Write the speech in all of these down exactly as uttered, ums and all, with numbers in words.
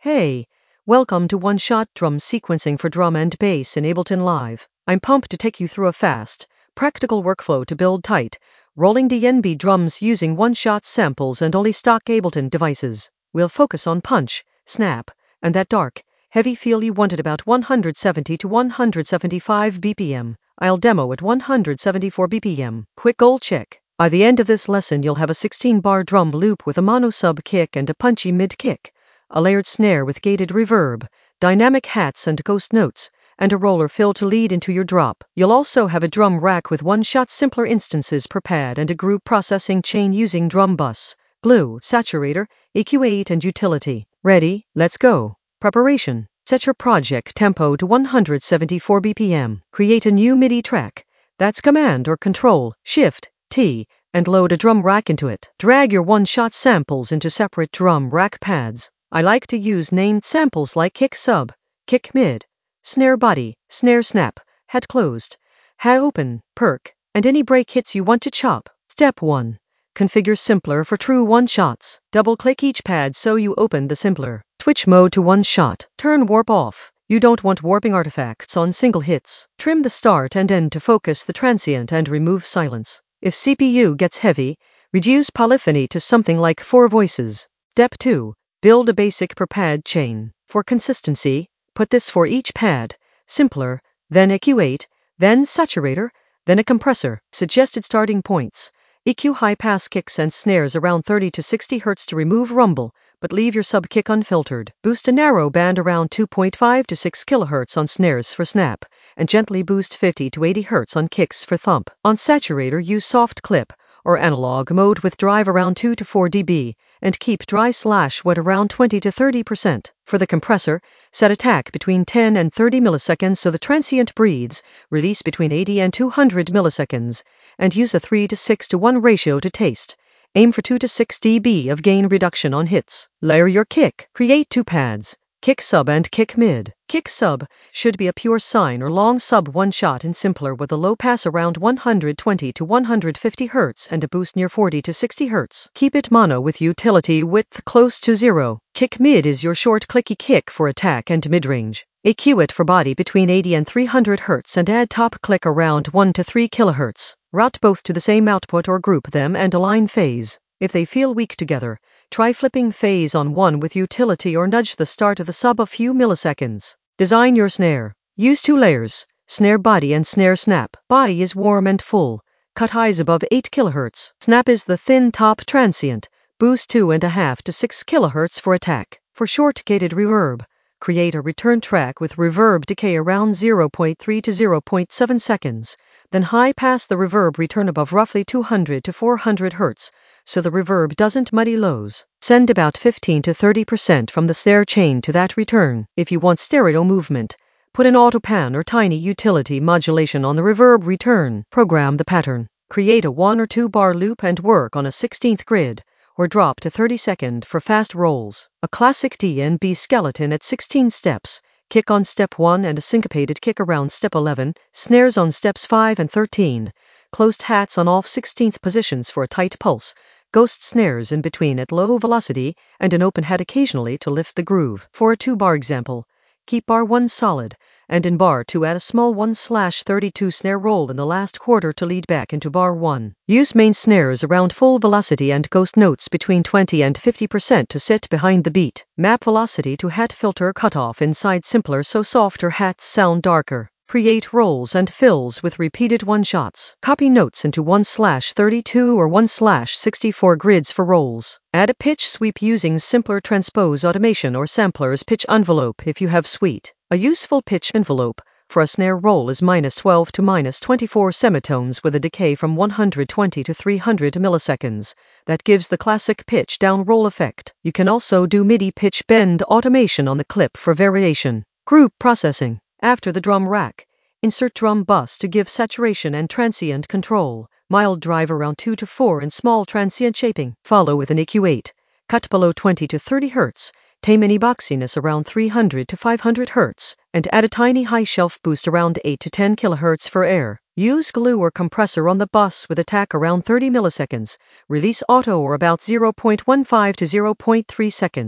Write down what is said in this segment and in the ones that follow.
Hey, welcome to One Shot Drum Sequencing for Drum and Bass in Ableton Live. I'm pumped to take you through a fast, practical workflow to build tight, rolling D N B drums using one-shot samples and only stock Ableton devices. We'll focus on punch, snap, and that dark, heavy feel you want at about one hundred seventy to one hundred seventy-five B P M. I'll demo at one hundred seventy-four B P M. Quick goal check. By the end of this lesson you'll have a sixteen bar drum loop with a mono sub kick and a punchy mid kick, a layered snare with gated reverb, dynamic hats and ghost notes, and a roller fill to lead into your drop. You'll also have a drum rack with one-shot simpler instances per pad and a group processing chain using drum bus, glue, saturator, E Q eight and utility. Ready? Let's go. Preparation. Set your project tempo to one hundred seventy-four B P M. Create a new MIDI track. That's Command or Control, Shift, T, and load a drum rack into it. Drag your one-shot samples into separate drum rack pads. I like to use named samples like kick sub, kick mid, snare body, snare snap, hat closed, ha open, perk, and any break hits you want to chop. Step one. Configure Simpler for true one-shots. Double-click each pad so you open the Simpler. Switch mode to one-shot. Turn warp off. You don't want warping artifacts on single hits. Trim the start and end to focus the transient and remove silence. If C P U gets heavy, reduce polyphony to something like four voices. Step two. Build a basic per pad chain. For consistency, put this for each pad, Simpler, then E Q eight, then saturator, then a compressor. Suggested starting points. E Q high pass kicks and snares around thirty to sixty hertz to remove rumble, but leave your sub kick unfiltered. Boost a narrow band around two point five to six kilohertz on snares for snap, and gently boost fifty to eighty hertz on kicks for thump. On saturator, use soft clip or analog mode with drive around two to four decibels, and keep dry slash wet around twenty to thirty percent. For the compressor, set attack between ten and thirty milliseconds so the transient breathes, release between eighty and two hundred milliseconds, and use a three to six to one ratio to taste. Aim for two to six decibels of gain reduction on hits. Layer your kick. Create two pads, kick sub and kick mid. Kick sub should be a pure sine or long sub one shot and Simpler with a low pass around one hundred twenty to one hundred fifty hertz and a boost near forty to sixty hertz. Keep it mono with utility width close to zero. Kick mid is your short clicky kick for attack and mid-range. E Q it for body between eighty and three hundred hertz and add top click around one to three kilohertz. Route both to the same output or group them and align phase. If they feel weak together, try flipping phase on one with utility or nudge the start of the sub a few milliseconds. Design your snare. Use two layers, snare body and snare snap. Body is warm and full. Cut highs above eight kilohertz. Snap is the thin top transient. Boost two and a half to six kilohertz for attack. For short gated reverb, create a return track with reverb decay around zero point three to zero point seven seconds. Then high pass the reverb return above roughly two hundred to four hundred hertz, so the reverb doesn't muddy lows. Send about fifteen to thirty percent from the snare chain to that return. If you want stereo movement, put an auto pan or tiny utility modulation on the reverb return. Program the pattern. Create a one or two bar loop and work on a sixteenth grid, or drop to thirty second for fast rolls. A classic D N B skeleton at sixteen steps. Kick on step one and a syncopated kick around step eleven, snares on steps five and thirteen, closed hats on off sixteenth positions for a tight pulse, ghost snares in between at low velocity, and an open hat occasionally to lift the groove. For a two-bar example, keep bar one solid, and in bar two add a small one slash thirty-two snare roll in the last quarter to lead back into bar one. Use main snares around full velocity and ghost notes between twenty and fifty percent to sit behind the beat. Map velocity to hat filter cutoff inside Simpler so softer hats sound darker. Create rolls and fills with repeated one-shots. Copy notes into one slash thirty-two or one slash sixty-four grids for rolls. Add a pitch sweep using Simpler transpose automation or Sampler's pitch envelope if you have Suite. A useful pitch envelope for a snare roll is minus twelve to minus twenty-four semitones with a decay from one hundred twenty to three hundred milliseconds. That gives the classic pitch down roll effect. You can also do MIDI pitch bend automation on the clip for variation. Group processing. After the drum rack, insert drum bus to give saturation and transient control. Mild drive around two to four and small transient shaping. Follow with an E Q eight. Cut below twenty to thirty hertz. Tame any boxiness around three hundred to five hundred hertz, and add a tiny high shelf boost around eight to ten kilohertz for air. Use glue or compressor on the bus with attack around thirty milliseconds. Release auto or about zero point one five to zero point three seconds.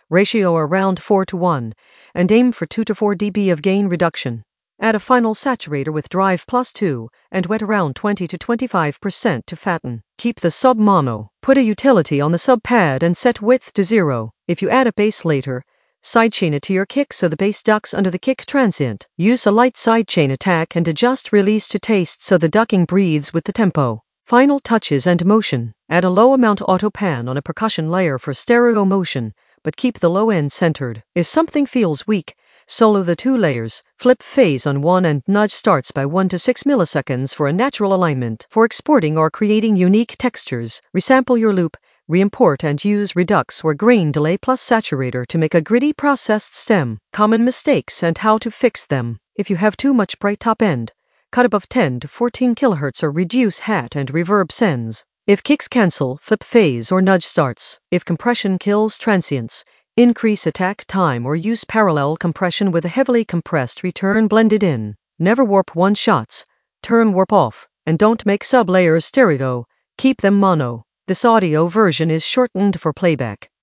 ratio around four to one, and aim for two to four decibels of gain reduction. Add a final saturator with drive plus two, and wet around twenty to twenty-five percent to fatten. Keep the sub mono. Put a utility on the sub pad and set width to zero. If you add a bass later, sidechain it to your kick so the bass ducks under the kick transient. Use a light sidechain attack and adjust release to taste so the ducking breathes with the tempo. Final touches and motion. Add a low amount auto pan on a percussion layer for stereo motion, but keep the low end centered. If something feels weak, solo the two layers, flip phase on one and nudge starts by one to six milliseconds for a natural alignment. For exporting or creating unique textures, resample your loop, re-import and use redux or grain delay plus saturator to make a gritty processed stem. Common mistakes and how to fix them. If you have too much bright top end, cut above ten to fourteen kilohertz or reduce hat and reverb sends. If kicks cancel, flip phase or nudge starts. If compression kills transients, increase attack time or use parallel compression with a heavily compressed return blended in. Never warp one shots, turn warp off, and don't make sub-layers stereo, keep them mono. This audio version is shortened for playback.